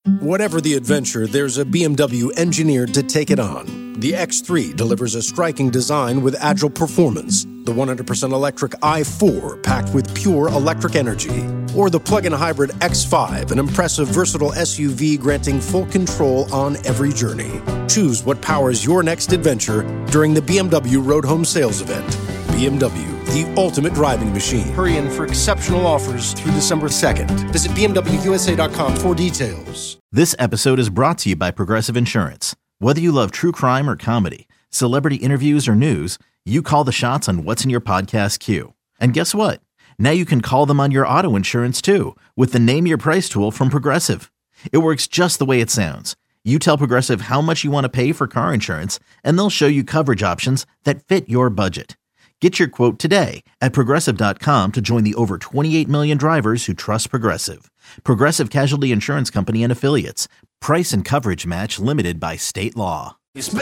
Whatever the adventure, there's a BMW engineered to take it on. The X3 delivers a striking design with agile performance. The 100% electric i4 packed with pure electric energy. Or the plug-in hybrid X5, an impressive versatile SUV granting full control on every journey. Choose what powers your next adventure during the BMW Road Home Sales Event. BMW, the ultimate driving machine. Hurry in for exceptional offers through December 2nd. Visit BMWUSA.com for details. This episode is brought to you by Progressive Insurance. Whether you love true crime or comedy, celebrity interviews or news, you call the shots on what's in your podcast queue. And guess what? Now you can call them on your auto insurance too with the Name Your Price tool from Progressive. It works just the way it sounds. You tell Progressive how much you want to pay for car insurance, and they'll show you coverage options that fit your budget. Get your quote today at Progressive.com to join the over 28 million drivers who trust Progressive. Progressive Casualty Insurance Company and Affiliates. Price and coverage match limited by state law.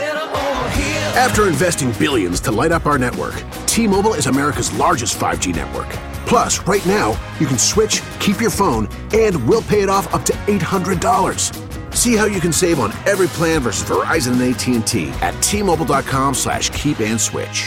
After investing billions to light up our network, T-Mobile is America's largest 5G network. Plus, right now, you can switch, keep your phone, and we'll pay it off up to $800. See how you can save on every plan versus Verizon and AT&T at T-Mobile.com/keep-and-switch.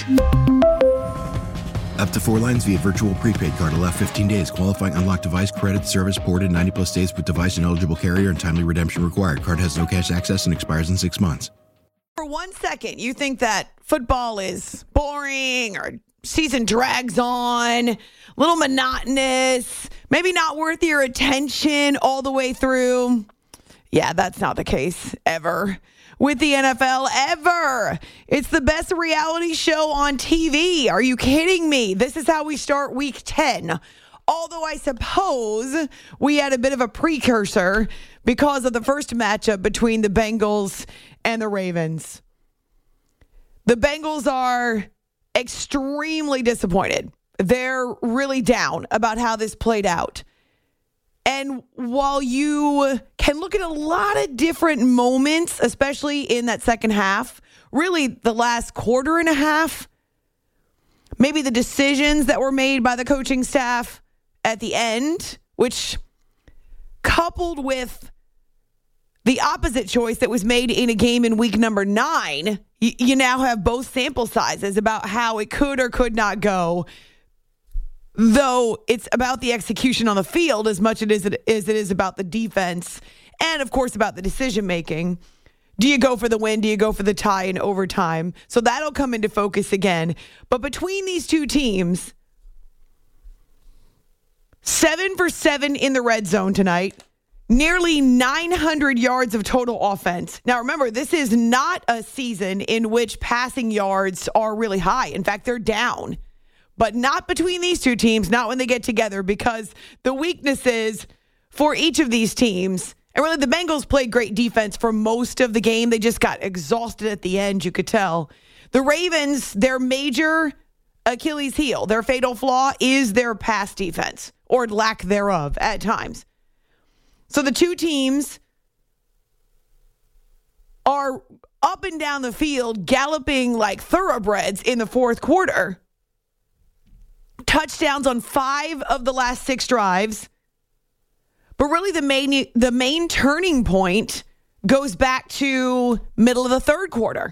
Up to 4 lines via virtual prepaid card. Allow 15 days. Qualifying unlocked device credit service ported 90-plus days with device and eligible carrier and timely redemption required. Card has no cash access and expires in 6 months. For 1 second, you think that football is boring or season drags on, a little monotonous, maybe not worth your attention all the way through. Yeah, that's not the case ever. With the NFL ever. It's the best reality show on TV. Are you kidding me? This is how we start week 10. Although I suppose we had a bit of a precursor because of the first matchup between the Bengals and the Ravens. The Bengals are extremely disappointed. They're really down about how this played out. And while you can look at a lot of different moments, especially in that second half, really the last quarter and a half, maybe the decisions that were made by the coaching staff at the end, which coupled with the opposite choice that was made in a game in week number 9, you now have both sample sizes about how it could or could not go. Though it's about the execution on the field as much as it is about the defense and, of course, about the decision-making. Do you go for the win? Do you go for the tie in overtime? So that'll come into focus again. But between these two teams, 7 for 7 in the red zone tonight, nearly 900 yards of total offense. Now, remember, this is not a season in which passing yards are really high. In fact, they're down. But not between these two teams, not when they get together, because the weaknesses for each of these teams, and really the Bengals played great defense for most of the game. They just got exhausted at the end, you could tell. The Ravens, their major Achilles heel, their fatal flaw is their pass defense, or lack thereof at times. So the two teams are up and down the field, galloping like thoroughbreds in the fourth quarter. Touchdowns on 5 of the last 6 drives. But really the main turning point goes back to middle of the third quarter.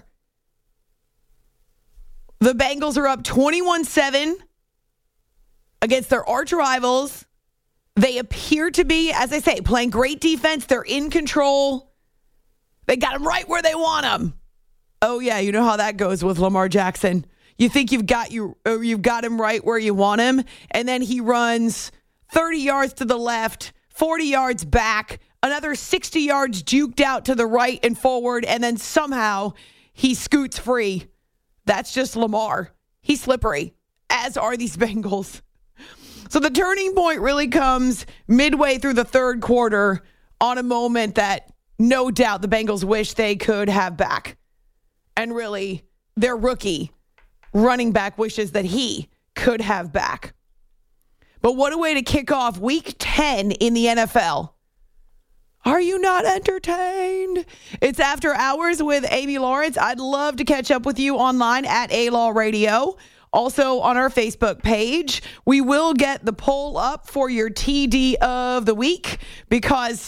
The Bengals are up 21-7 against their arch rivals. They appear to be, as I say, playing great defense. They're in control. They got them right where they want them. Oh, yeah, you know how that goes with Lamar Jackson. You think you've got him right where you want him, and then he runs 30 yards to the left, 40 yards back, another 60 yards juked out to the right and forward, and then somehow he scoots free. That's just Lamar. He's slippery, as are these Bengals. So the turning point really comes midway through the third quarter on a moment that no doubt the Bengals wish they could have back. And really, their rookie running back wishes that he could have back. But what a way to kick off week 10 in the NFL. Are you not entertained? It's After Hours with Amy Lawrence. I'd love to catch up with you online at A-Law Radio. Also on our Facebook page, we will get the poll up for your TD of the week because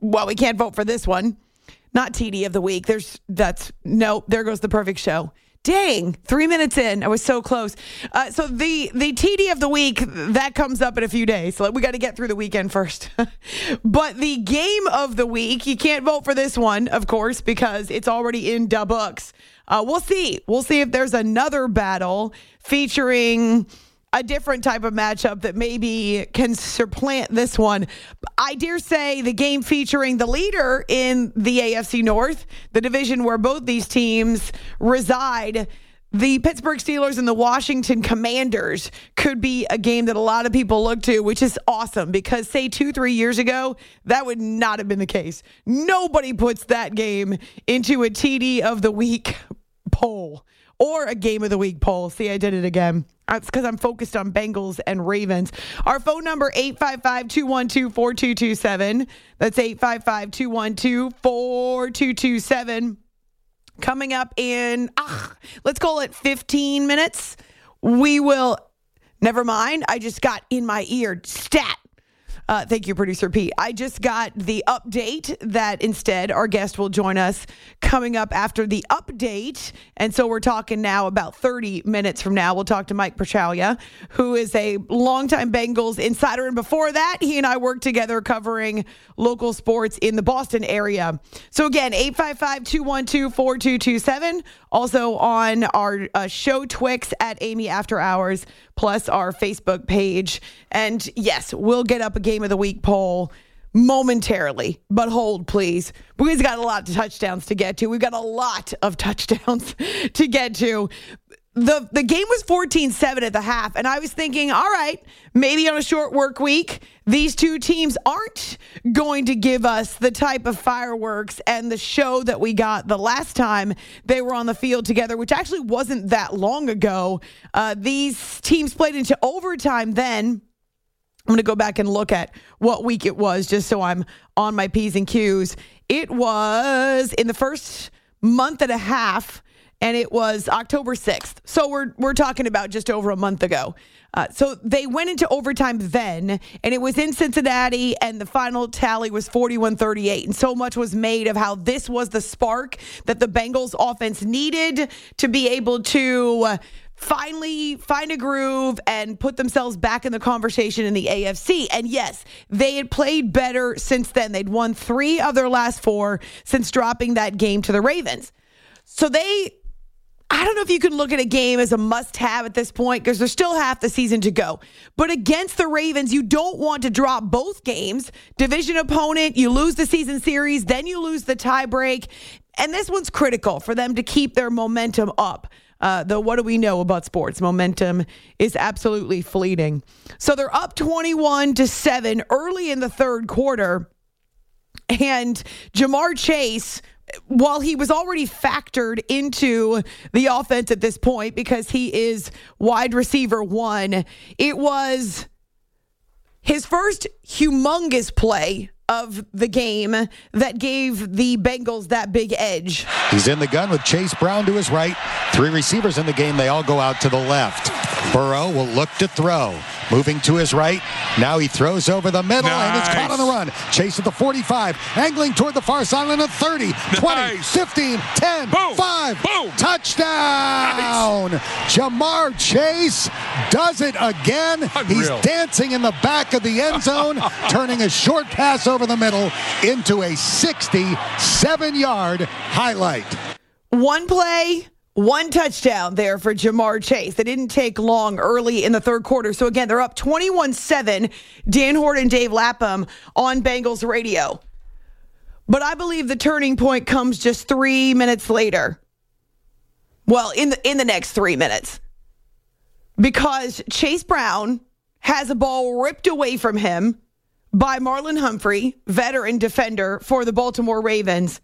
well, we can't vote for this one. Not TD of the week. There goes the perfect show. Dang, 3 minutes in. I was so close. So the TD of the week, that comes up in a few days. So we got to get through the weekend first. But the game of the week, you can't vote for this one, of course, because it's already in the books. We'll see. We'll see if there's another battle featuring a different type of matchup that maybe can supplant this one. I dare say the game featuring the leader in the AFC North, the division where both these teams reside, the Pittsburgh Steelers and the Washington Commanders, could be a game that a lot of people look to, which is awesome because, say, 2-3 years ago, that would not have been the case. Nobody puts that game into a TD of the week poll or a game of the week poll. See, I did it again. That's because I'm focused on Bengals and Ravens. Our phone number, 855-212-4227. That's 855-212-4227. Coming up in, let's call it 15 minutes. We will, never mind, I just got in my ear, stat. Thank you, Producer Pete. I just got the update that instead our guest will join us coming up after the update. And so we're talking now about 30 minutes from now. We'll talk to Mike Prochalia, who is a longtime Bengals insider. And before that, he and I worked together covering local sports in the Boston area. So again, 855-212-4227. Also on our show Twix at Amy After Hours, plus our Facebook page. And yes, we'll get up a game of the week poll momentarily, but hold please. We've got a lot of touchdowns to get to. We've got a lot of touchdowns to get to. The game was 14-7 at the half, and I was thinking, all right, maybe on a short work week, these two teams aren't going to give us the type of fireworks and the show that we got the last time they were on the field together, which actually wasn't that long ago. These teams played into overtime then. I'm going to go back and look at what week it was just so I'm on my P's and Q's. It was in the first month and a half, and it was October 6th. So we're talking about just over a month ago. So they went into overtime then, and it was in Cincinnati, and the final tally was 41-38. And so much was made of how this was the spark that the Bengals offense needed to be able to finally find a groove and put themselves back in the conversation in the AFC. And yes, they had played better since then. They'd won 3 of their last 4 since dropping that game to the Ravens. So I don't know if you can look at a game as a must-have at this point because there's still half the season to go. But against the Ravens, you don't want to drop both games. Division opponent, you lose the season series, then you lose the tiebreak. And this one's critical for them to keep their momentum up. Though what do we know about sports? Momentum is absolutely fleeting. So they're up 21-7 early in the third quarter. And Ja'Marr Chase, while he was already factored into the offense at this point because he is wide receiver 1, it was his first humongous play of the game that gave the Bengals that big edge. He's in the gun with Chase Brown to his right. 3 receivers in the game. They all go out to the left. Burrow will look to throw. Moving to his right. Now he throws over the middle, and it's caught on the run. Chase at the 45. Angling toward the far sideline at 30, 20, 15, 10, boom, 5. Boom. Touchdown! Nice. Ja'Marr Chase does it again. Unreal. He's dancing in the back of the end zone, turning a short pass over the middle into a 67-yard highlight. One play, 1 touchdown there for Ja'Marr Chase. It didn't take long early in the third quarter. So again, they're up 21-7. Dan Horton, Dave Lapham on Bengals radio. But I believe the turning point comes just 3 minutes later. Well, in the next 3 minutes. Because Chase Brown has a ball ripped away from him by Marlon Humphrey, veteran defender for the Baltimore Ravens.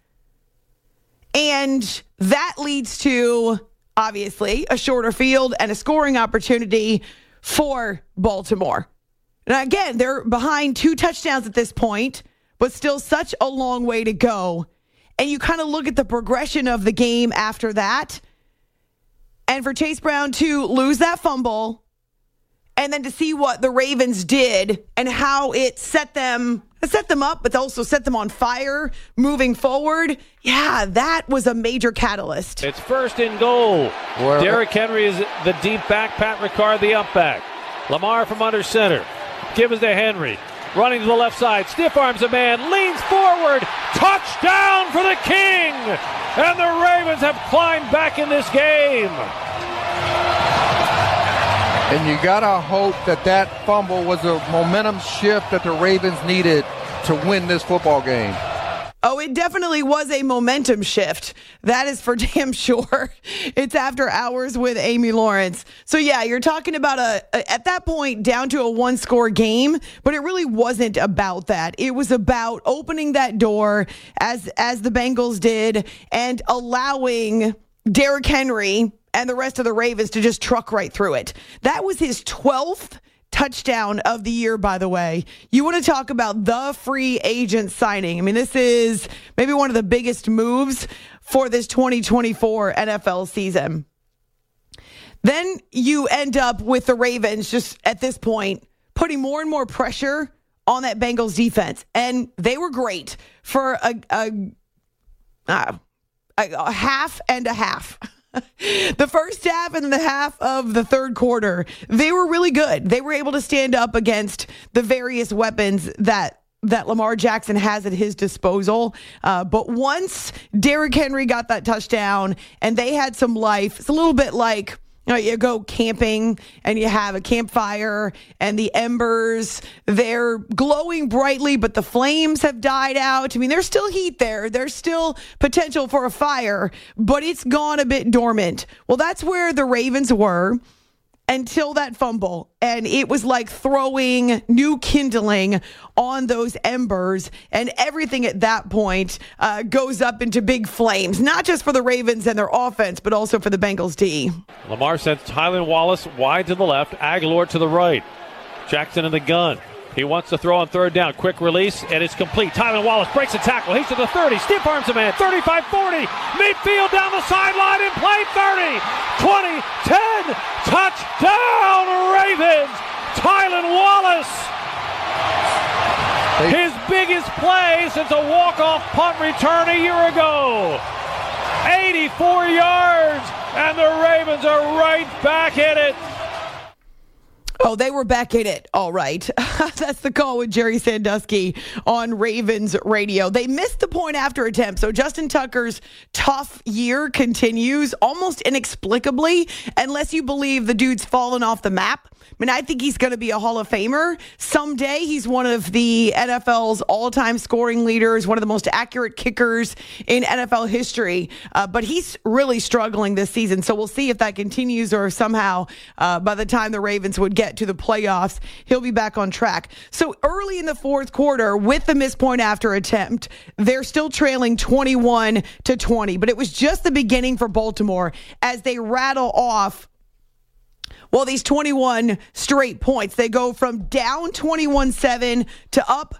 And that leads to, obviously, a shorter field and a scoring opportunity for Baltimore. And again, they're behind 2 touchdowns at this point, but still such a long way to go. And you kind of look at the progression of the game after that. And for Chase Brown to lose that fumble and then to see what the Ravens did and how it set them set them up, but also set them on fire moving forward. Yeah, that was a major catalyst. It's first and goal. Derrick Henry is the deep back. Pat Ricard the up back. Lamar from under center. Give it to Henry. Running to the left side. Stiff arms a man. Leans forward. Touchdown for the King. And the Ravens have climbed back in this game. And you got to hope that fumble was a momentum shift that the Ravens needed to win this football game. Oh, it definitely was a momentum shift. That is for damn sure. It's After Hours with Amy Lawrence. So, yeah, you're talking about at that point, down to a one-score game, but it really wasn't about that. It was about opening that door, as the Bengals did, and allowing Derrick Henry and the rest of the Ravens to just truck right through it. That was his 12th touchdown of the year, by the way. You want to talk about the free agent signing. I mean, this is maybe one of the biggest moves for this 2024 NFL season. Then you end up with the Ravens just at this point putting more and more pressure on that Bengals defense. And they were great for a half and a half. The first half and the half of the third quarter, they were really good. They were able to stand up against the various weapons that Lamar Jackson has at his disposal. But once Derrick Henry got that touchdown and they had some life, it's a little bit like, you go camping and you have a campfire and the embers, they're glowing brightly, but the flames have died out. I mean, there's still heat there. There's still potential for a fire, but it's gone a bit dormant. Well, that's where the Ravens were until that fumble. And it was like throwing new kindling on those embers. And everything at that point goes up into big flames, not just for the Ravens and their offense, but also for the Bengals D. Lamar sends Tylan Wallace wide to the left, Aguilar to the right. Jackson in the gun. He wants to throw on third down. Quick release, and it's complete. Tylan Wallace breaks a tackle. He's to the 30. Stiff arms a man. 35-40. Midfield down the sideline in play. 30, 20, 10. Touchdown, Ravens. Tylan Wallace. His biggest play since a walk-off punt return a year ago. 84 yards, and the Ravens are right back in it. Oh, they were back in it. All right. That's the call with Jerry Sandusky on Ravens radio. They missed the point after attempt. So Justin Tucker's tough year continues almost inexplicably, unless you believe the dude's fallen off the map. I mean, I think he's going to be a Hall of Famer. Someday he's one of the NFL's all-time scoring leaders, one of the most accurate kickers in NFL history. But he's really struggling this season. So we'll see if that continues or somehow by the time the Ravens would get to the playoffs, he'll be back on track. So early in the fourth quarter, with the missed point after attempt, they're still trailing 21-20. But it was just the beginning for Baltimore as they rattle off these 21 straight points. They go from down 21-7 to up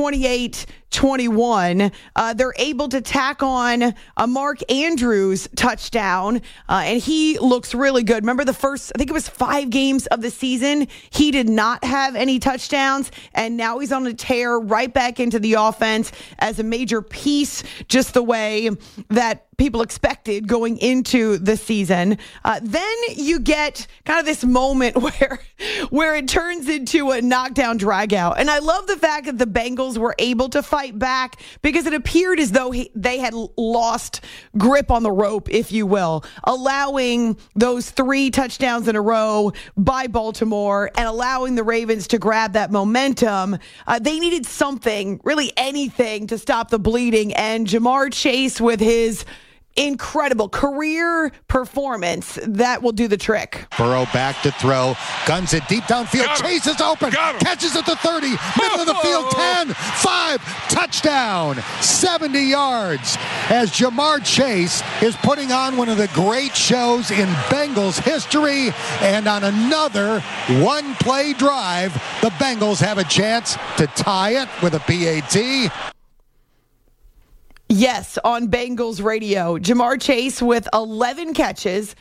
28-21. They're able to tack on a Mark Andrews touchdown, and he looks really good. Remember the first, I think it was 5 games of the season, he did not have any touchdowns, and now he's on a tear right back into the offense as a major piece, just the way that people expected going into the season. Then you get kind of this moment where it turns into a knockdown dragout. And I love the fact that the Bengals were able to fight back because it appeared as though they had lost grip on the rope, if you will, allowing those 3 touchdowns in a row by Baltimore and allowing the Ravens to grab that momentum. They needed something, really anything, to stop the bleeding. And Jamar Chase, with his incredible career performance, that will do the trick. Burrow back to throw, guns it deep downfield. Chase is open, catches at the 30, middle of the field, 10, 5, touchdown, 70 yards, as Jamar Chase is putting on one of the great shows in Bengals history. And on another one-play drive, the Bengals have a chance to tie it with a PAT. Yes, on Bengals radio. Ja'Marr Chase with 11 catches,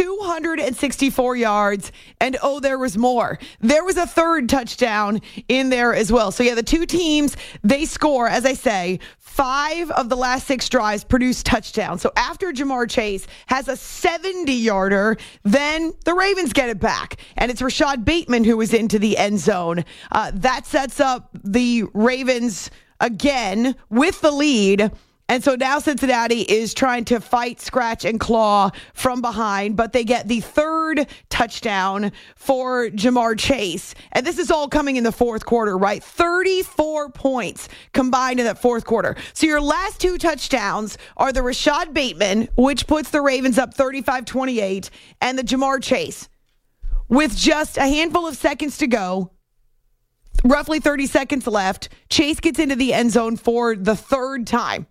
264 yards, and there was more. There was a third touchdown in there as well. So, yeah, the two teams, they score, as I say, 5 of the last 6 drives produce touchdowns. So after Ja'Marr Chase has a 70-yarder, then the Ravens get it back. And it's Rashad Bateman who was into the end zone. That sets up the Ravens again with the lead. And so now Cincinnati is trying to fight, scratch, and claw from behind, but they get the third touchdown for Ja'Marr Chase. And this is all coming in the fourth quarter, right? 34 points combined in that fourth quarter. So your last 2 touchdowns are the Rashad Bateman, which puts the Ravens up 35-28, and the Ja'Marr Chase. With just a handful of seconds to go, roughly 30 seconds left, Chase gets into the end zone for the third time.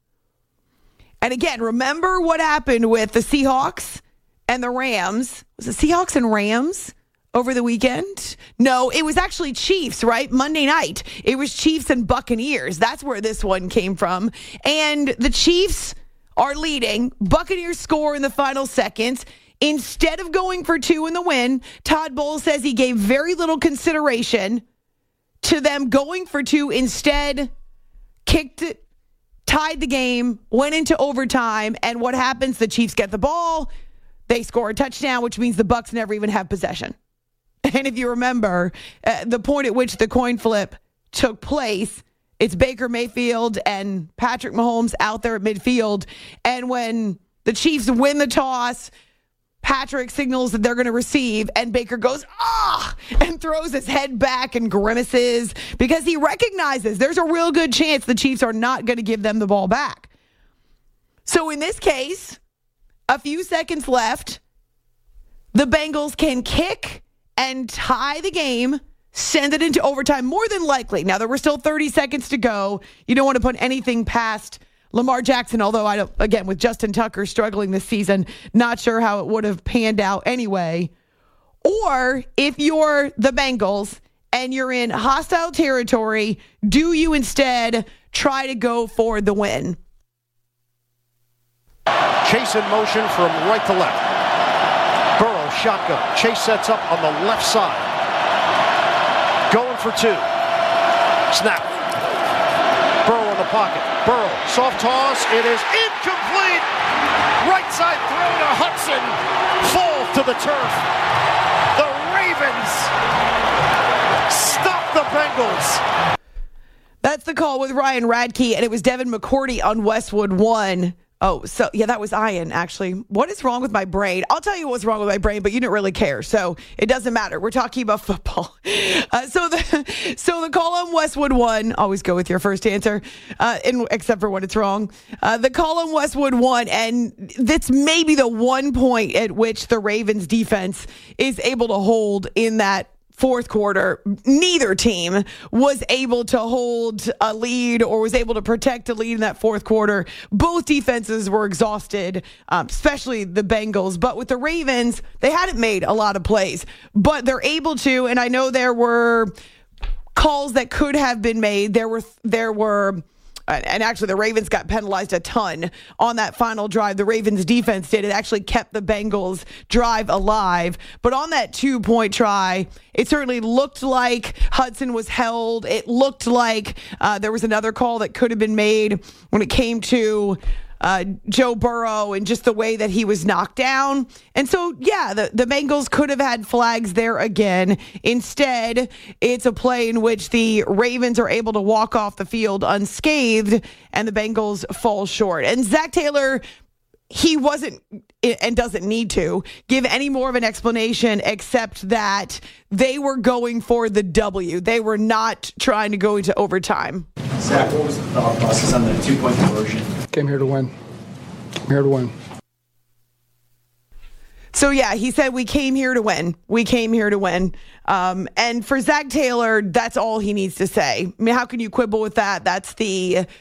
And again, remember what happened with the Seahawks and the Rams. Was it Seahawks and Rams over the weekend? No, it was actually Chiefs, right? Monday night. It was Chiefs and Buccaneers. That's where this one came from. And the Chiefs are leading. Buccaneers score in the final seconds. Instead of going for 2 in the win, Todd Bowles says he gave very little consideration to them going for 2. Instead, kicked it, tied the game, went into overtime, and what happens? The Chiefs get the ball, they score a touchdown, which means the Bucs never even have possession. And if you remember, the point at which the coin flip took place, it's Baker Mayfield and Patrick Mahomes out there at midfield, and when the Chiefs win the toss, Patrick signals that they're going to receive, and Baker goes, and throws his head back and grimaces because he recognizes there's a real good chance the Chiefs are not going to give them the ball back. So in this case, a few seconds left, the Bengals can kick and tie the game, send it into overtime, more than likely. Now, there were still 30 seconds to go. You don't want to put anything past Lamar Jackson, although I don't, again, with Justin Tucker struggling this season, not sure how it would have panned out anyway. Or if you're the Bengals and you're in hostile territory, do you instead try to go for the win? Chase in motion from right to left. Burrow shotgun. Chase sets up on the left side. Going for 2. Snap. Burrow in the pocket. Burrow, soft toss. It is incomplete. Right side throw to Hudson. Fall to the turf. The Ravens stop the Bengals. That's the call with Ryan Radke, and it was Devin McCourty on Westwood 1. Oh, so yeah, that was Ian, actually. What is wrong with my brain? I'll tell you what's wrong with my brain, but you didn't really care, so it doesn't matter. We're talking about football. So the call on Westwood 1, always go with your first answer, except for when it's wrong. The call on Westwood 1, and that's maybe the one point at which the Ravens defense is able to hold in that fourth quarter. Neither team was able to hold a lead or was able to protect a lead in that fourth quarter. Both defenses were exhausted, especially the Bengals. But with the Ravens, they hadn't made a lot of plays, but they're able to. And I know there were calls that could have been made. There were. And actually, the Ravens got penalized a ton on that final drive. The Ravens defense did. It actually kept the Bengals drive alive. But on that 2-point try, it certainly looked like Hudson was held. It looked like there was another call that could have been made when it came to Joe Burrow and just the way that he was knocked down. And so, yeah, the Bengals could have had flags there again. Instead, it's a play in which the Ravens are able to walk off the field unscathed and the Bengals fall short. And Zach Taylor, he wasn't and doesn't need to give any more of an explanation except that they were going for the W. They were not trying to go into overtime. Zach, what was the thought process on the 2-point conversion? Came here to win. I'm here to win. So, yeah, he said, we came here to win. We came here to win. And for Zach Taylor, that's all he needs to say. I mean, how can you quibble with that? That's the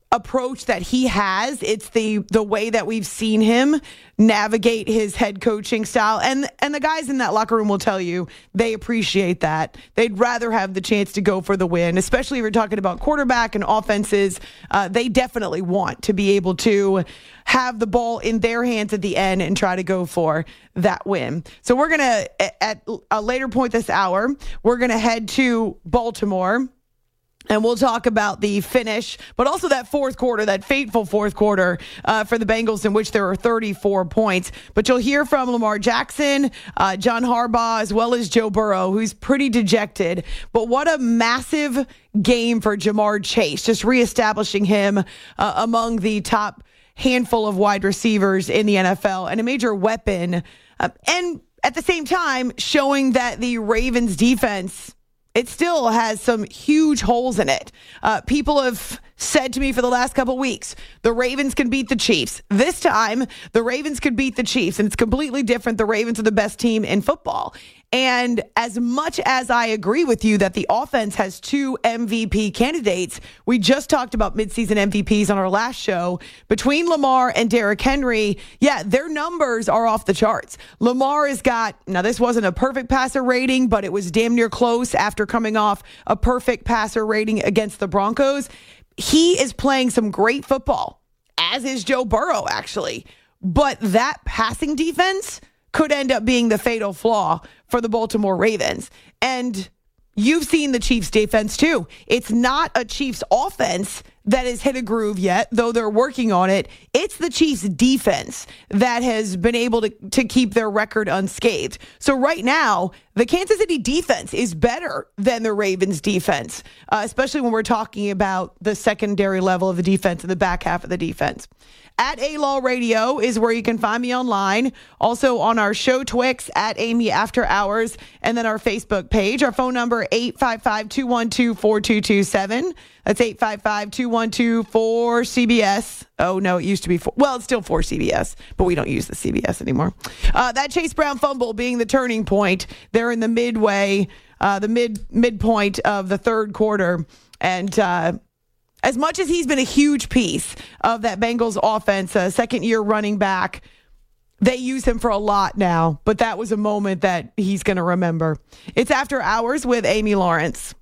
approach that he has. It's the way that we've seen him navigate his head coaching style. And the guys in that locker room will tell you they appreciate that. They'd rather have the chance to go for the win, especially if you're talking about quarterback and offenses. They definitely want to be able to have the ball in their hands at the end and try to go for that win. So we're going to, at a later point this hour, we're going to head to Baltimore. And we'll talk about the finish, but also that fourth quarter, that fateful fourth quarter for the Bengals in which there were 34 points. But you'll hear from Lamar Jackson, John Harbaugh, as well as Joe Burrow, who's pretty dejected. But what a massive game for Jamar Chase, just reestablishing him among the top handful of wide receivers in the NFL and a major weapon. And at the same time, showing that the Ravens defense, it still has some huge holes in it. People have said to me for the last couple weeks, the Ravens can beat the Chiefs. This time, the Ravens could beat the Chiefs, and it's completely different. The Ravens are the best team in football. And as much as I agree with you that the offense has 2 MVP candidates, we just talked about midseason MVPs on our last show. Between Lamar and Derrick Henry, yeah, their numbers are off the charts. Lamar has got, now this wasn't a perfect passer rating, but it was damn near close after coming off a perfect passer rating against the Broncos. He is playing some great football, as is Joe Burrow, actually. But that passing defense could end up being the fatal flaw for the Baltimore Ravens. And you've seen the Chiefs defense too. It's not a Chiefs offense that has hit a groove yet, though they're working on it. It's the Chiefs defense that has been able to keep their record unscathed. So right now, the Kansas City defense is better than the Ravens defense, especially when we're talking about the secondary level of the defense and the back half of the defense. At A-Law Radio is where you can find me online. Also on our show Twix at Amy After Hours, and then our Facebook page. Our phone number 855-212-4227. That's 855-212-4CBS. Oh no, it used to be it's still 4CBS, but we don't use the CBS anymore. That Chase Brown fumble being the turning point. They're in the midway, midpoint of the third quarter, and as much as he's been a huge piece of that Bengals offense, a second-year running back, they use him for a lot now, but that was a moment that he's going to remember. It's After Hours with Amy Lawrence.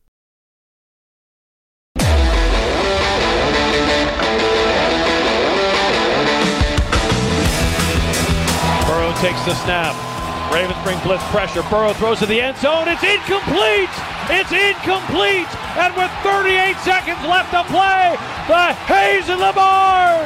Burrow takes the snap. Ravens bring blitz pressure. Burrow throws to the end zone. It's incomplete! It's incomplete! And with 38 seconds left to play, the Hayes in the barn!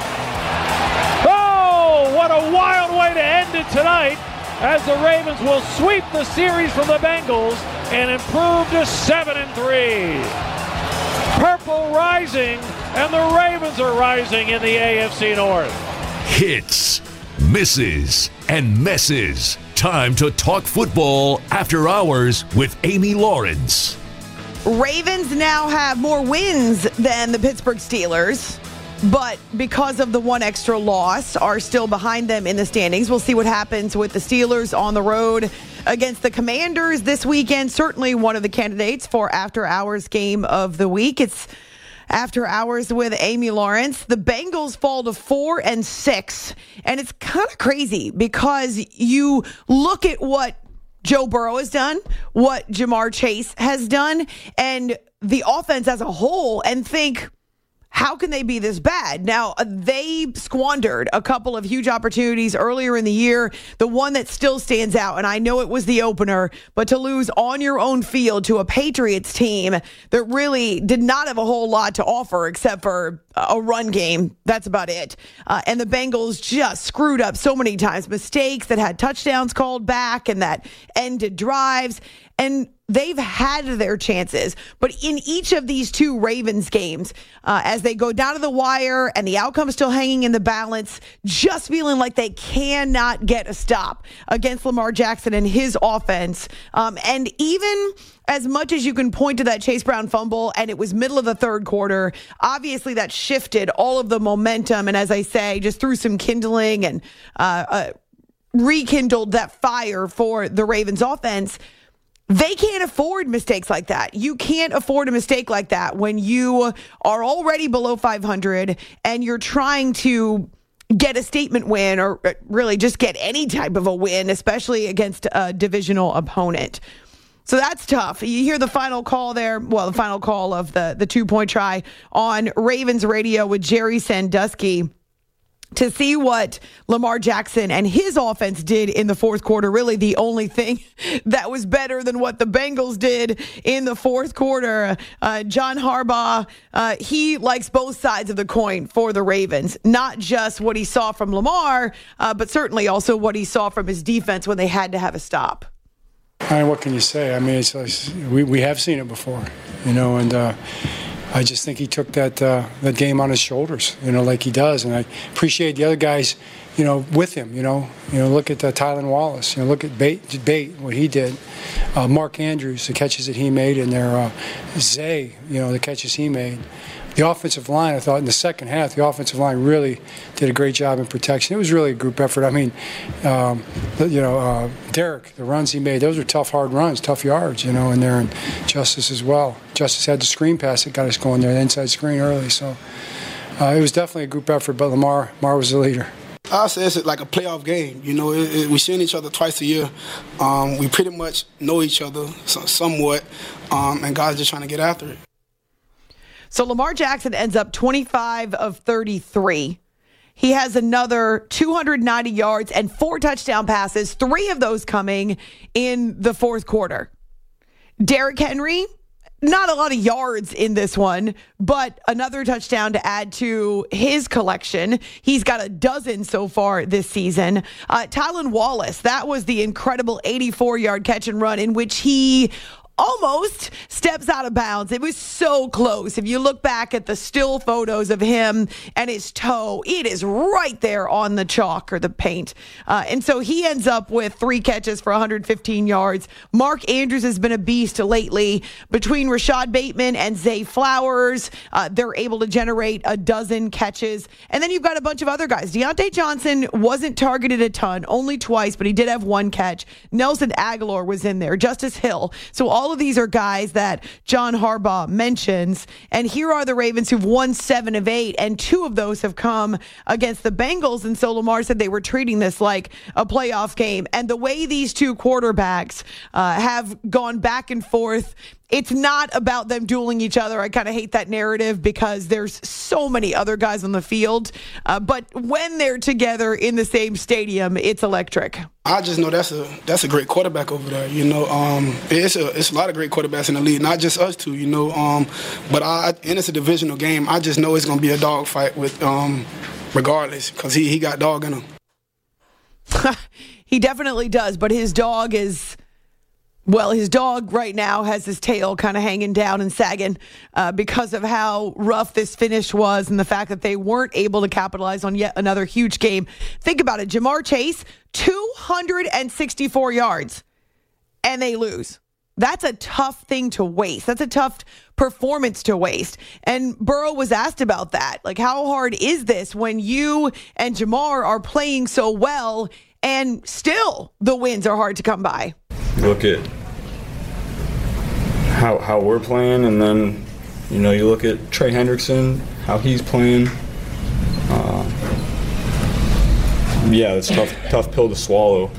Oh, what a wild way to end it tonight, as the Ravens will sweep the series from the Bengals and improve to 7-3. Purple rising, and the Ravens are rising in the AFC North. Hits, misses, and messes. Time to talk football after hours with Amy Lawrence. Ravens now have more wins than the Pittsburgh Steelers, but because of the one extra loss, are still behind them in the standings. We'll see what happens with the Steelers on the road against the Commanders this weekend. Certainly one of the candidates for After Hours game of the week. It's After Hours with Amy Lawrence. The Bengals fall to 4-6, and it's kind of crazy because you look at what Joe Burrow has done, what Jamar Chase has done, and the offense as a whole, and think, how can they be this bad? Now, they squandered a couple of huge opportunities earlier in the year. The one that still stands out, and I know it was the opener, but to lose on your own field to a Patriots team that really did not have a whole lot to offer except for a run game. That's about it. And the Bengals just screwed up so many times. Mistakes that had touchdowns called back and that ended drives. And they've had their chances. But in each of these two Ravens games, as they go down to the wire and the outcome is still hanging in the balance, just feeling like they cannot get a stop against Lamar Jackson and his offense. And even as much as you can point to that Chase Brown fumble, and it was middle of the third quarter, obviously that shifted all of the momentum. And as I say, just threw some kindling and rekindled that fire for the Ravens offense. They can't afford mistakes like that. You can't afford a mistake like that when you are already below 500 and you're trying to get a statement win or really just get any type of a win, especially against a divisional opponent. So that's tough. You hear the final call there. Well, the final call of the 2-point try on Ravens radio with Jerry Sandusky. To see what Lamar Jackson and his offense did in the fourth quarter, really the only thing that was better than what the Bengals did in the fourth quarter. John Harbaugh, he likes both sides of the coin for the Ravens, not just what he saw from Lamar, but certainly also what he saw from his defense when they had to have a stop. What can you say? I mean, it's like, we have seen it before, and I just think he took that game on his shoulders, like he does. And I appreciate the other guys, with him, look at Tylan Wallace, look at Bate, what he did. Mark Andrews, the catches that he made, and their Zay, the catches he made. The offensive line, I thought in the second half, the offensive line really did a great job in protection. It was really a group effort. I mean, Derek, the runs he made, those were tough, hard runs, tough yards, in there, and Justice as well. Justice had the screen pass that got us going there, the inside screen early. So it was definitely a group effort, but Lamar was the leader. I'll say it's like a playoff game. We see each other twice a year. We pretty much know each other somewhat, and guys just trying to get after it. So Lamar Jackson ends up 25 of 33. He has another 290 yards and 4 touchdown passes, 3 of those coming in the fourth quarter. Derrick Henry, not a lot of yards in this one, but another touchdown to add to his collection. He's got a dozen so far this season. Tylan Wallace, that was the incredible 84-yard catch and run in which he almost steps out of bounds. It was so close. If you look back at the still photos of him and his toe, it is right there on the chalk or the paint. And so he ends up with 3 catches for 115 yards. Mark Andrews has been a beast lately. Between Rashad Bateman and Zay Flowers, they're able to generate a dozen catches. And then you've got a bunch of other guys. Deontay Johnson wasn't targeted a ton, only twice, but he did have 1 catch. Nelson Aguilar was in there. Justice Hill. So all of these are guys that John Harbaugh mentions. And here are the Ravens who've won 7 of 8, and 2 of those have come against the Bengals. And so Lamar said they were treating this like a playoff game. And the way these 2 quarterbacks have gone back and forth, it's not about them dueling each other. I kind of hate that narrative because there's so many other guys on the field. But when they're together in the same stadium, it's electric. I just know that's a great quarterback over there. It's a lot of great quarterbacks in the league, not just us two. And it's a divisional game. I just know it's going to be a dogfight with regardless because he got dog in him. He definitely does, but his dog is. Well, his dog right now has his tail kind of hanging down and sagging because of how rough this finish was and the fact that they weren't able to capitalize on yet another huge game. Think about it. Jamar Chase, 264 yards, and they lose. That's a tough thing to waste. That's a tough performance to waste. And Burrow was asked about that. Like, how hard is this when you and Jamar are playing so well and still the wins are hard to come by? Look at how we're playing, and then you look at Trey Hendrickson, how he's playing. It's tough pill to swallow.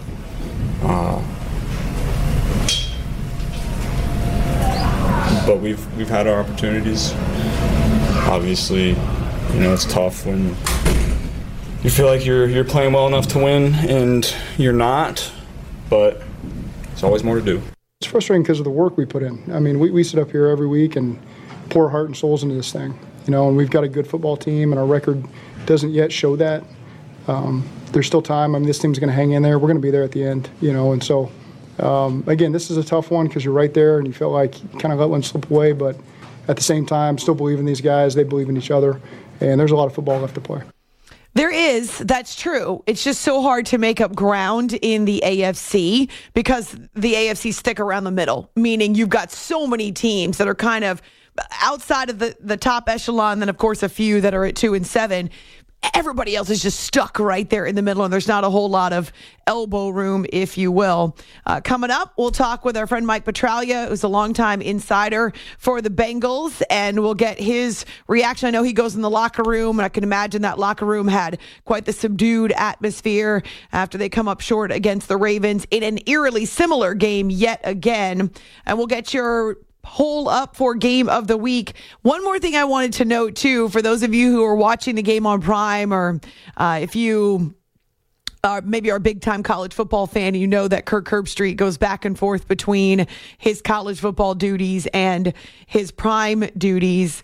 But we've had our opportunities. Obviously, it's tough when you feel like you're playing well enough to win and you're not, but there's always more to do. It's frustrating because of the work we put in. I mean, we sit up here every week and pour heart and souls into this thing, and we've got a good football team, and our record doesn't yet show that. There's still time. I mean, this team's going to hang in there. We're going to be there at the end, and so, again, this is a tough one because you're right there and you feel like you kind of let one slip away, but at the same time, still believe in these guys. They believe in each other, and there's a lot of football left to play. There is. That's true. It's just so hard to make up ground in the AFC because the AFC's thick around the middle, meaning you've got so many teams that are kind of outside of the top echelon, then, of course, a few that are at 2 and 7. everybody else is just stuck right there in the middle, and there's not a whole lot of elbow room, if you will. Coming up, we'll talk with our friend Mike Petraglia, who's a longtime insider for the Bengals, and we'll get his reaction. I know he goes in the locker room, and I can imagine that locker room had quite the subdued atmosphere after they come up short against the Ravens in an eerily similar game yet again. And we'll get your poll up for game of the week. One more thing I wanted to note too, for those of you who are watching the game on Prime, or if you maybe are a big time college football fan, you know that Kirk Herbstreit goes back and forth between his college football duties and his Prime duties.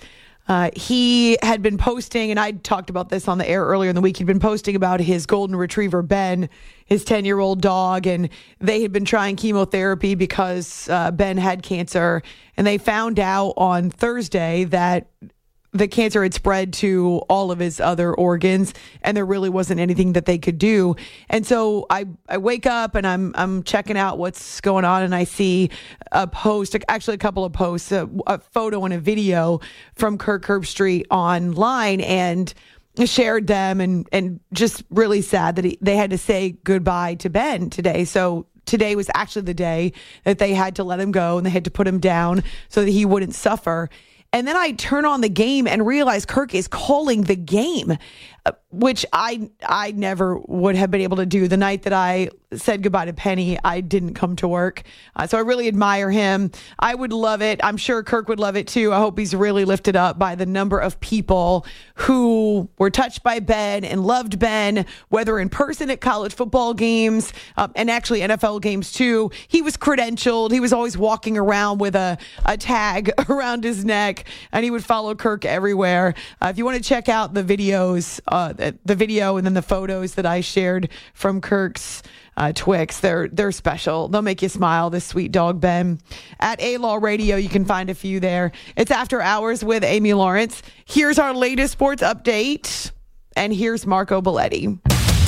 He had been posting, and I talked about this on the air earlier in the week, he'd been posting about his golden retriever, Ben, his 10-year-old dog, and they had been trying chemotherapy because Ben had cancer, and they found out on Thursday that the cancer had spread to all of his other organs, and there really wasn't anything that they could do. And so I wake up and I'm checking out what's going on, and I see a post, actually a couple of posts, a photo and a video from Kirk Herbstreit online, and shared them, and just really sad that they had to say goodbye to Ben today. So today was actually the day that they had to let him go, and they had to put him down so that he wouldn't suffer. And then I turn on the game and realize Kirk is calling the game, which I never would have been able to do. The night that I said goodbye to Penny, I didn't come to work. So I really admire him. I would love it. I'm sure Kirk would love it too. I hope he's really lifted up by the number of people who were touched by Ben and loved Ben, whether in person at college football games and actually NFL games too. He was credentialed. He was always walking around with a tag around his neck, and he would follow Kirk everywhere. If you want to check out the videos, the video and then the photos that I shared from Kirk's Twix, they're special. They'll make you smile. This sweet dog, Ben. At A-Law Radio, you can find a few there. It's After Hours with Amy Lawrence. Here's our latest sports update, and here's Marco Belletti.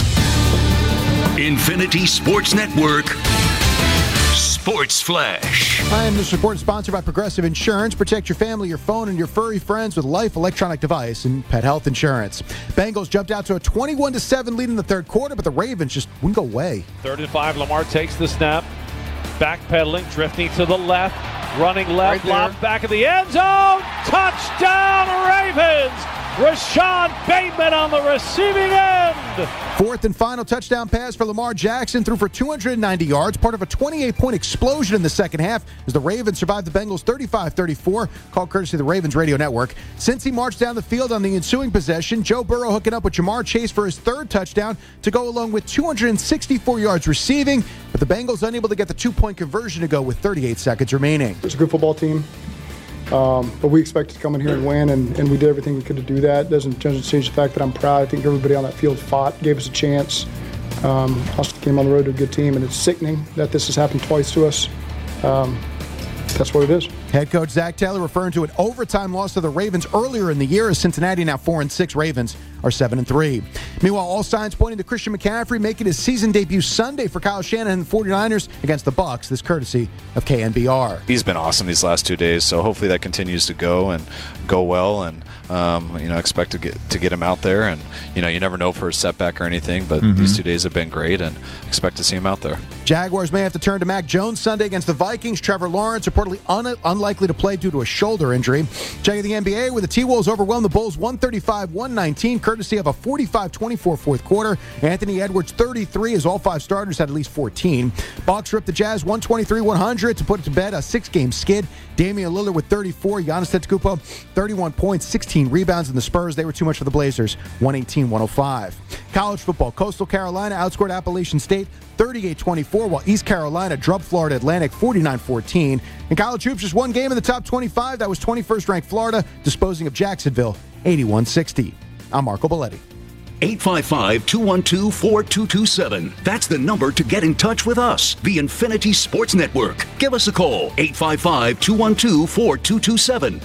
Infinity Sports Network Sports Flash. And this report is sponsored by Progressive Insurance. Protect your family, your phone, and your furry friends with Life electronic device and pet health insurance. Bengals jumped out to a 21-7 lead in the third quarter, but the Ravens just wouldn't go away. 3rd and 5, Lamar takes the snap. Backpedaling, drifting to the left, running left, lob back of the end zone. Touchdown, Ravens! Rashad Bateman on the receiving end. Fourth and final touchdown pass for Lamar Jackson, threw for 290 yards, part of a 28-point explosion in the second half as the Ravens survived the Bengals 35-34, called courtesy of the Ravens Radio Network. Since he marched down the field on the ensuing possession, Joe Burrow hooking up with Jamar Chase for his third touchdown to go along with 264 yards receiving, but the Bengals unable to get the 2-point conversion to go with 38 seconds remaining. It's a good football team. But we expected to come in here and win, and we did everything we could to do that. Doesn't change the fact that I'm proud. I think everybody on that field fought, gave us a chance. Also came on the road to a good team, and it's sickening that this has happened twice to us. That's what it is. Head coach Zach Taylor referring to an overtime loss to the Ravens earlier in the year as Cincinnati, now 4-6, Ravens are 7-3. Meanwhile, all signs pointing to Christian McCaffrey making his season debut Sunday for Kyle Shanahan and the 49ers against the Bucs. This courtesy of KNBR. He's been awesome these last 2 days, so hopefully that continues to go well, and expect to get him out there. And you never know for a setback or anything, but these 2 days have been great, and expect to see him out there. Jaguars may have to turn to Mac Jones Sunday against the Vikings. Trevor Lawrence reportedly unlikely to play due to a shoulder injury. Checking the NBA, where the T-Wolves overwhelmed the Bulls 135-119, courtesy of a 45-24 fourth quarter. Anthony Edwards 33, as all 5 starters had at least 14. Bucks ripped the Jazz 123-100 to put to bed a 6-game skid. Damian Lillard with 34, Giannis Antetokounmpo 31 points, 16 rebounds, and the Spurs, they were too much for the Blazers, 118-105. College football, Coastal Carolina outscored Appalachian State 38-24, while East Carolina drubbed Florida Atlantic 49-14. In college hoops, just one game in the top 25. That was 21st-ranked Florida, disposing of Jacksonville 81-60. I'm Marco Belletti. 855-212-4227. That's the number to get in touch with us, the Infinity Sports Network. Give us a call, 855-212-4227.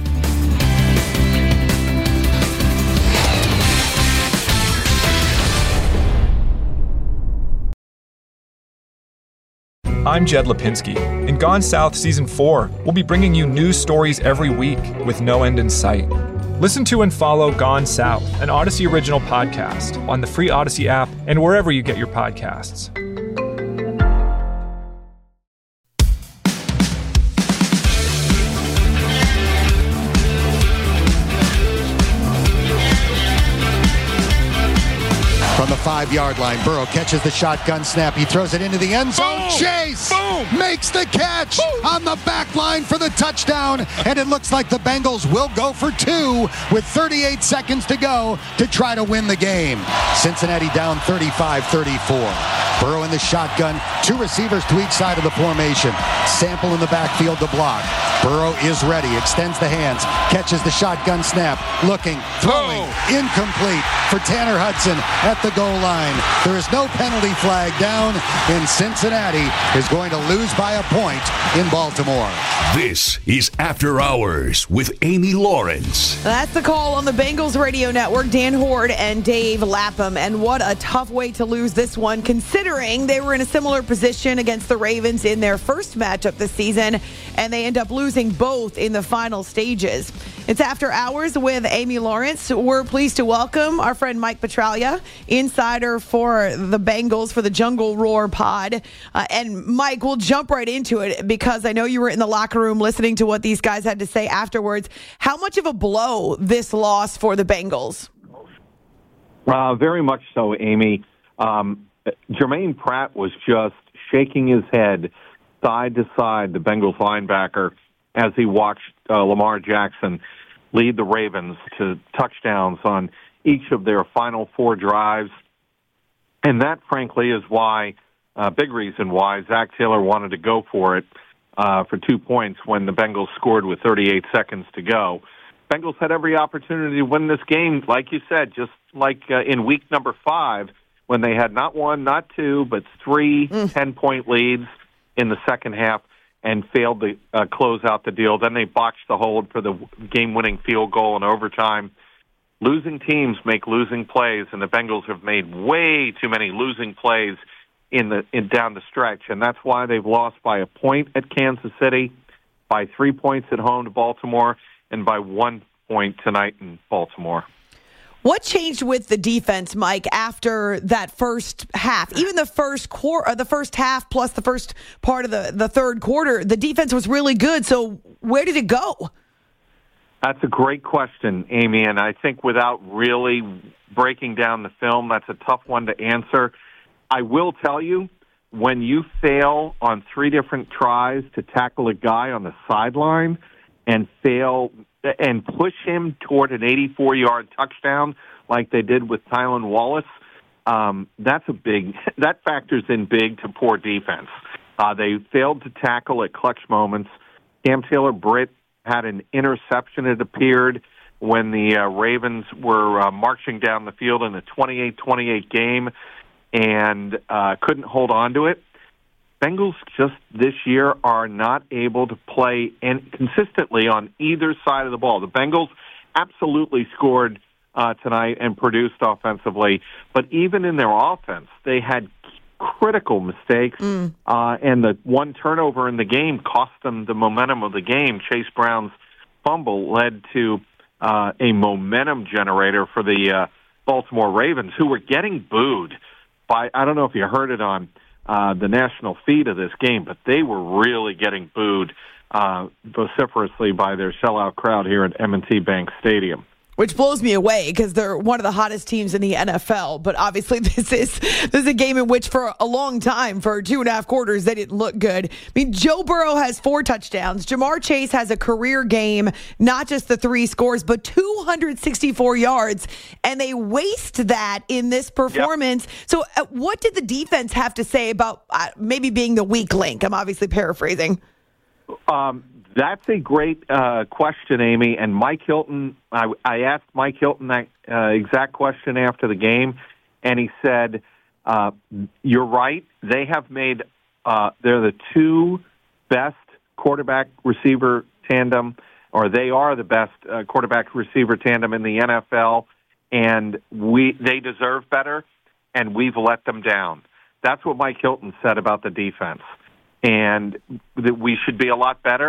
I'm Jed Lipinski. In Gone South Season 4, we'll be bringing you news stories every week with no end in sight. Listen to and follow Gone South, an Odyssey original podcast, on the free Odyssey app and wherever you get your podcasts. From the 5-yard line, Burrow catches the shotgun snap. He throws it into the end zone. Boom! Chase makes the catch on the back line for the touchdown. And it looks like the Bengals will go for 2 with 38 seconds to go to try to win the game. Cincinnati down 35-34. Burrow in the shotgun. 2 receivers to each side of the formation. Sample in the backfield to block. Burrow is ready. Extends the hands. Catches the shotgun snap. Looking. Throwing. Incomplete for Tanner Hudson at the goal line. There is no penalty flag down, and Cincinnati is going to lose by a point in Baltimore. This is After Hours with Amy Lawrence. That's the call on the Bengals radio network. Dan Hoard and Dave Lapham. And what a tough way to lose this one, considering they were in a similar position against the Ravens in their first matchup this season, and they end up losing both in the final stages. It's After Hours with Amy Lawrence. We're pleased to welcome our friend Mike Petraglia, insider for the Bengals for the Jungle Roar pod. And Mike, we'll jump right into it because I know you were in the locker room listening to what these guys had to say afterwards. How much of a blow this loss for the Bengals? Very much so, Amy. Jermaine Pratt was just shaking his head side to side, the Bengals linebacker, as he watched Lamar Jackson lead the Ravens to touchdowns on each of their final 4 drives. And that, frankly, is why, big reason why, Zach Taylor wanted to go for it for 2 points when the Bengals scored with 38 seconds to go. Bengals had every opportunity to win this game, like you said, just like in week number 5, when they had not 1, not 2, but 3 10-point leads in the second half and failed to close out the deal. Then they botched the hold for the game-winning field goal in overtime. Losing teams make losing plays, and the Bengals have made way too many losing plays in down the stretch, and that's why they've lost by a point at Kansas City, by 3 points at home to Baltimore, and by 1 point tonight in Baltimore. What changed with the defense, Mike, after that first half? Even the first the first half plus the first part of the third quarter, the defense was really good. So where did it go? That's a great question, Amy, and I think without really breaking down the film, that's a tough one to answer. I will tell you, when you fail on 3 different tries to tackle a guy on the sideline and fail and push him toward an 84-yard touchdown like they did with Tylan Wallace, that factors in big to poor defense. They failed to tackle at clutch moments. Cam Taylor-Britt had an interception, it appeared, when the Ravens were marching down the field in a 28-28 game and couldn't hold on to it. Bengals just this year are not able to play consistently on either side of the ball. The Bengals absolutely scored tonight and produced offensively, but even in their offense, they had critical mistakes, and the 1 turnover in the game cost them the momentum of the game. Chase Brown's fumble led to a momentum generator for the Baltimore Ravens, who were getting booed by, I don't know if you heard it on the national feed of this game, but they were really getting booed vociferously by their sellout crowd here at M&T Bank Stadium. Which blows me away because they're one of the hottest teams in the NFL. But obviously this is a game in which for a long time, for 2.5 quarters, they didn't look good. I mean, Joe Burrow has 4 touchdowns. Jamar Chase has a career game, not just the 3 scores, but 264 yards. And they waste that in this performance. Yep. So what did the defense have to say about maybe being the weak link? I'm obviously paraphrasing. That's a great question, Amy. And Mike Hilton, I asked Mike Hilton that exact question after the game, and he said, you're right. They have made, they're the 2 best quarterback-receiver tandem, or they are the best quarterback-receiver tandem in the NFL, and they deserve better, and we've let them down. That's what Mike Hilton said about the defense, and that we should be a lot better.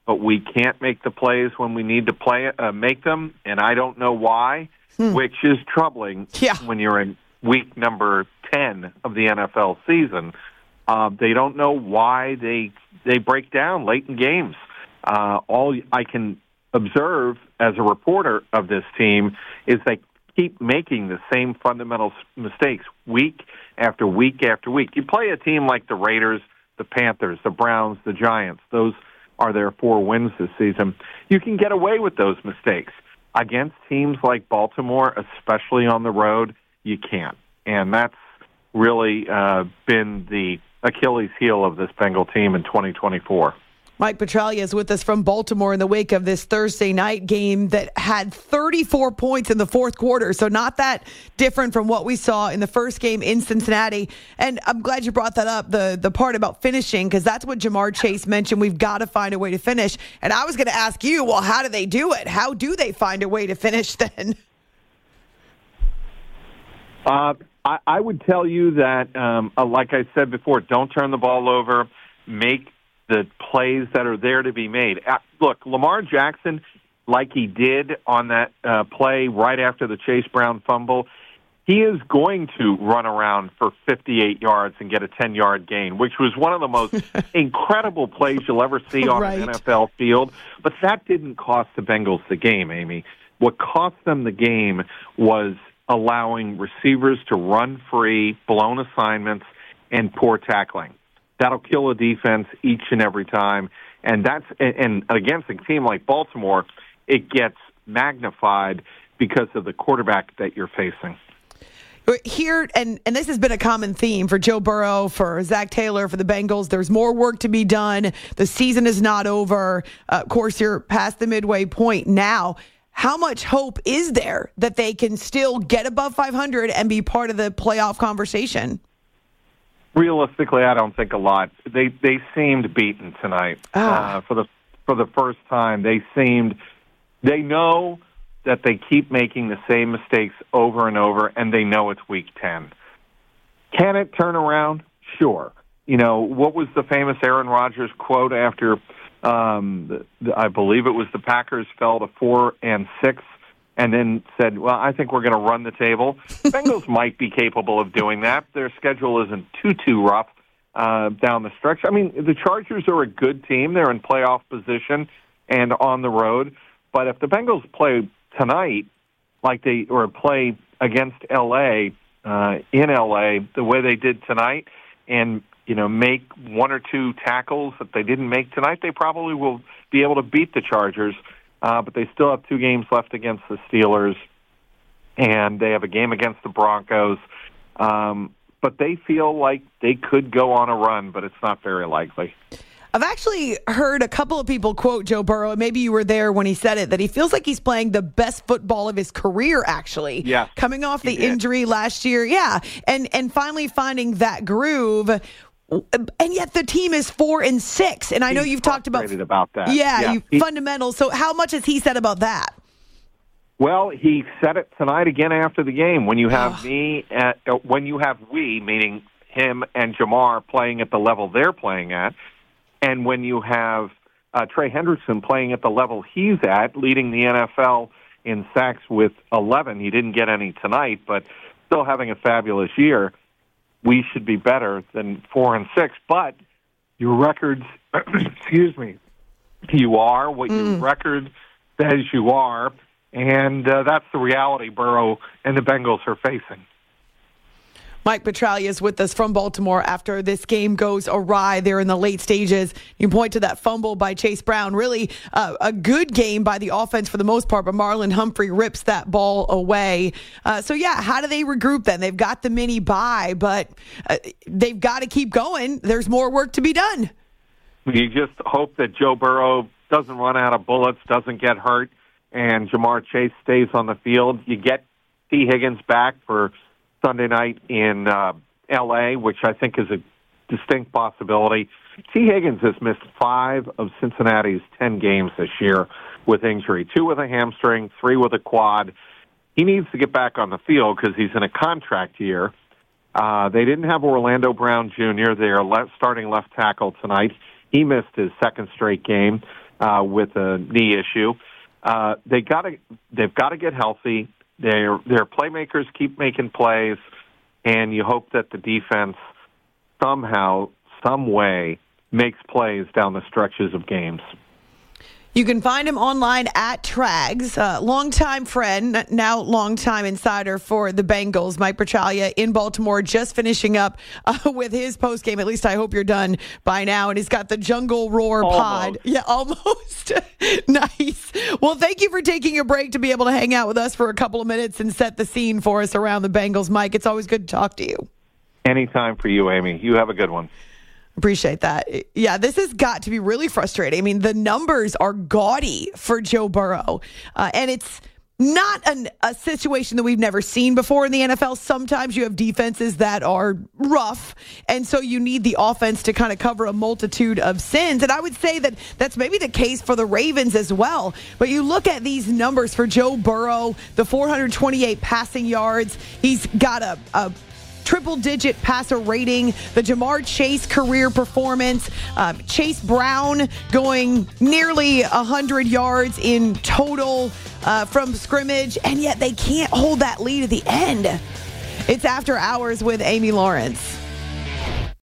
but we can't make the plays when we need to make them, and I don't know why, which is troubling when you're in week number 10 of the NFL season. They don't know why they break down late in games. All I can observe as a reporter of this team is they keep making the same fundamental mistakes week after week after week. You play a team like the Raiders, the Panthers, the Browns, the Giants. Those are their 4 wins this season. You can get away with those mistakes. Against teams like Baltimore, especially on the road, you can't. And that's really been the Achilles heel of this Bengal team in 2024. Mike Petraglia is with us from Baltimore in the wake of this Thursday night game that had 34 points in the fourth quarter. So not that different from what we saw in the first game in Cincinnati. And I'm glad you brought that up, the part about finishing, because that's what Ja'Marr Chase mentioned. We've got to find a way to finish. And I was going to ask you, well, how do they do it? How do they find a way to finish then? I would tell you that, like I said before, don't turn the ball over. Make the plays that are there to be made. Look, Lamar Jackson, like he did on that play right after the Chase Brown fumble, he is going to run around for 58 yards and get a 10-yard gain, which was one of the most incredible plays you'll ever see on an NFL field. But that didn't cost the Bengals the game, Amy. What cost them the game was allowing receivers to run free, blown assignments, and poor tackling. That'll kill a defense each and every time. And against a team like Baltimore, it gets magnified because of the quarterback that you're facing. Here, and this has been a common theme for Joe Burrow, for Zach Taylor, for the Bengals. There's more work to be done. The season is not over. Of course, you're past the midway point now. How much hope is there that they can still get above 500 and be part of the playoff conversation? Realistically, I don't think a lot. They seemed beaten tonight for the first time. They know that they keep making the same mistakes over and over, and they know it's week 10. Can it turn around? Sure. You know, what was the famous Aaron Rodgers quote after I believe it was the Packers fell to 4-6 and then said, well, I think we're going to run the table. Bengals might be capable of doing that. Their schedule isn't too rough down the stretch. I mean, the Chargers are a good team. They're in playoff position and on the road. But if the Bengals play tonight or play against L.A., in L.A., the way they did tonight, and make 1 or 2 tackles that they didn't make tonight, they probably will be able to beat the Chargers. But they still have 2 games left against the Steelers, and they have a game against the Broncos. But they feel like they could go on a run, but it's not very likely. I've actually heard a couple of people quote Joe Burrow, and maybe you were there when he said it, that he feels like he's playing the best football of his career, actually. Yeah. Coming off the injury last year. Yeah. And finally finding that groove. And yet the team is 4-6, and I know you've talked about that. Yeah, fundamentals. So how much has he said about that? Well, he said it tonight again after the game. When you have we, meaning him and Ja'Marr, playing at the level they're playing at, and when you have Trey Hendrickson playing at the level he's at, leading the NFL in sacks with 11. He didn't get any tonight, but still having a fabulous year. We should be better than 4-6, but your records, you are what your record says you are, and that's the reality Burrow and the Bengals are facing. Mike Petraglia is with us from Baltimore after this game goes awry there in the late stages. You point to that fumble by Chase Brown. Really a good game by the offense for the most part, but Marlon Humphrey rips that ball away. How do they regroup then? They've got the mini bye, but they've got to keep going. There's more work to be done. You just hope that Joe Burrow doesn't run out of bullets, doesn't get hurt, and Ja'Marr Chase stays on the field. You get T. Higgins back for Sunday night in L.A., which I think is a distinct possibility. T. Higgins has missed 5 of Cincinnati's 10 games this year with injury, 2 with a hamstring, 3 with a quad. He needs to get back on the field because he's in a contract year. They didn't have Orlando Brown Jr., their starting left tackle tonight. He missed his second straight game. with a knee issue. They've got to get healthy. Their playmakers keep making plays, and you hope that the defense somehow, some way, makes plays down the stretches of games. You can find him online at Trags. Longtime friend, now longtime insider for the Bengals, Mike Petraglia in Baltimore, just finishing up with his postgame. At least I hope you're done by now. And he's got the Jungle Roar pod. Yeah, almost. Nice. Well, thank you for taking a break to be able to hang out with us for a couple of minutes and set the scene for us around the Bengals. Mike, it's always good to talk to you. Anytime for you, Amy. You have a good one. Appreciate that. Yeah, this has got to be really frustrating. I mean, the numbers are gaudy for Joe Burrow. And it's not a situation that we've never seen before in the NFL. Sometimes you have defenses that are rough, and so you need the offense to kind of cover a multitude of sins. And I would say that that's maybe the case for the Ravens as well. But you look at these numbers for Joe Burrow, the 428 passing yards. He's got a triple-digit passer rating, the Jamar Chase career performance, Chase Brown going nearly 100 yards in total from scrimmage, and yet they can't hold that lead at the end. It's After Hours with Amy Lawrence.